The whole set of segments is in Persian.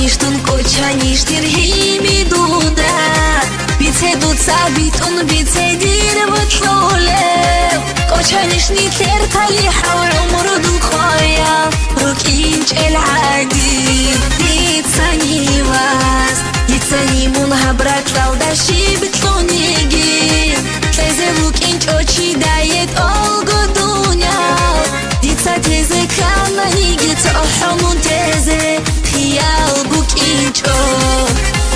Кочаништун кочаништир хими дуда Бице дуца битун бице дир бутлуле Кочанишни тертали حول عمر دخايا ركينج العادي يتساني واس يتساني منها برات لالداشي بتلونيجي تلزي لوكينج اوچي دايت اولغو دنيا يتسا تيزي كانا نيجي تأحمون تيزي خيال بوكينج او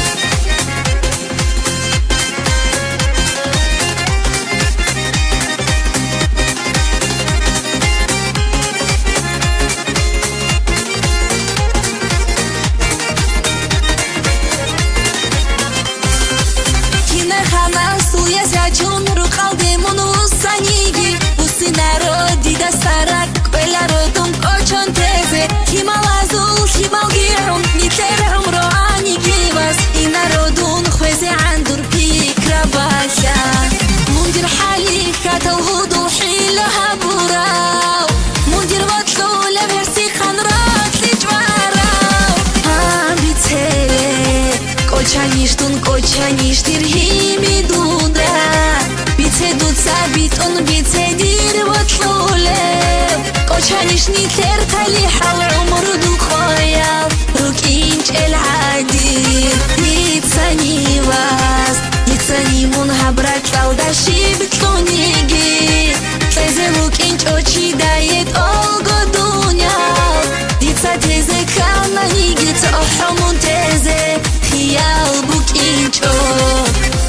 Чон рухалдемон усаниги уси народи дастарак белародум кочон тезе хималазул хималгирум нитерум роаниги вас и народун хвезе андур пикрабаша мундир хали каталгуду хилаха бурау мундир ватлуля верси ханрат личварау бицеле кочаништун кочаништир хими дуда بيتون بيتدير وطلولة كوشانشني ترتلي حول عمر دخايا روكينج العادي يتساني واس يتساني منها برات لالداشي بتلونيجي تلزي روكينج اوچي دايت اولغو دنيا يتسا تيزي كانا نيجي تأحمون تيزي خيال بوكينج او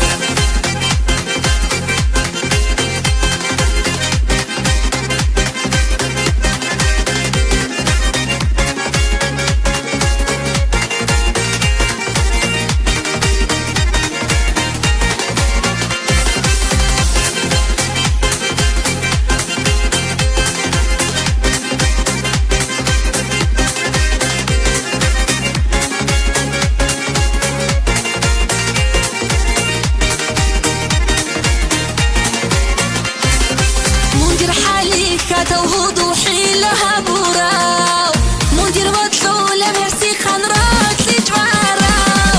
توضوحي لها براو مدير وطلولة مرسي خنرات لجوارو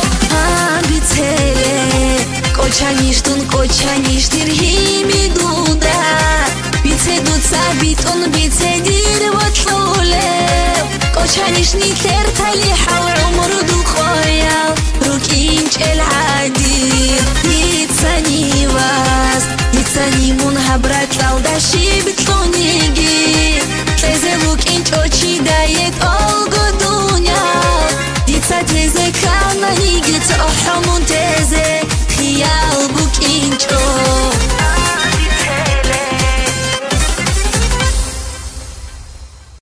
بيتهلي كوچانيشتون كوچانيشتير هيمي دودا بيته دوتسا بيتون بيته دير وطلولة كوچانيشني ترتلي حو